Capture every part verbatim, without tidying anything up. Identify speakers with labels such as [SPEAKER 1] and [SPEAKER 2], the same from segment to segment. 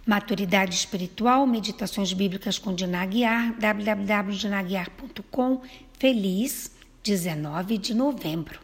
[SPEAKER 1] Maturidade Espiritual, Meditações Bíblicas com Dina Aguiar, w w w ponto dina aguiar ponto com. Feliz dezenove de novembro.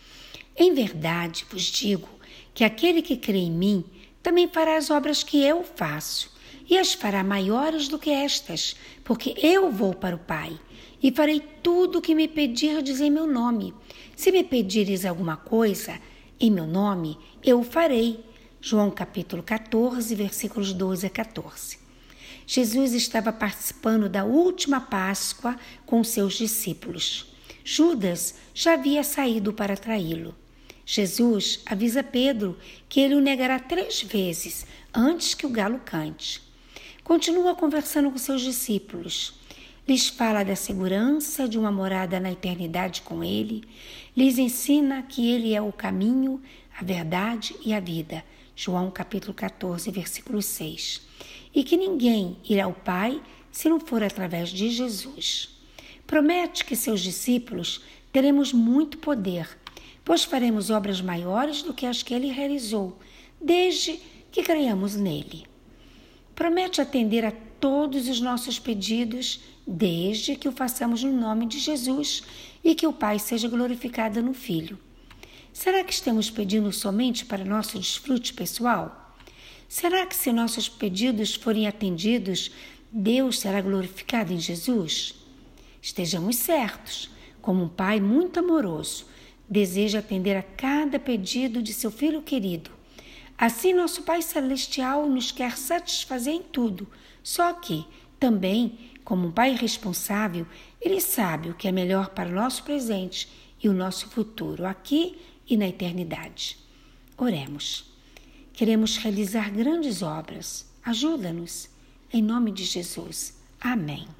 [SPEAKER 1] Em verdade vos digo que aquele que crê em mim também fará as obras que eu faço, e as fará maiores do que estas, porque eu vou para o Pai, e farei tudo o que me pedirdes em meu nome. Se me pedires alguma coisa em meu nome, eu o farei. João capítulo catorze, versículos doze a catorze. Jesus estava participando da última Páscoa com seus discípulos. Judas já havia saído para traí-lo. Jesus avisa Pedro que ele o negará três vezes antes que o galo cante. Continua conversando com seus discípulos. Lhes fala da segurança de uma morada na eternidade com ele. Lhes ensina que ele é o caminho, a verdade e a vida. João capítulo catorze, versículo seis. E que ninguém irá ao Pai se não for através de Jesus. Promete que seus discípulos teremos muito poder, pois faremos obras maiores do que as que ele realizou, desde que creiamos nele. Promete atender a todos os nossos pedidos, desde que o façamos no nome de Jesus e que o Pai seja glorificado no Filho. Será que estamos pedindo somente para nosso desfrute pessoal? Será que se nossos pedidos forem atendidos, Deus será glorificado em Jesus? Estejamos certos, como um Pai muito amoroso, deseja atender a cada pedido de seu Filho querido. Assim, nosso Pai Celestial nos quer satisfazer em tudo, só que, também, como um Pai responsável, Ele sabe o que é melhor para o nosso presente e o nosso futuro, aqui e na eternidade. Oremos. Queremos realizar grandes obras. Ajuda-nos. Em nome de Jesus. Amém.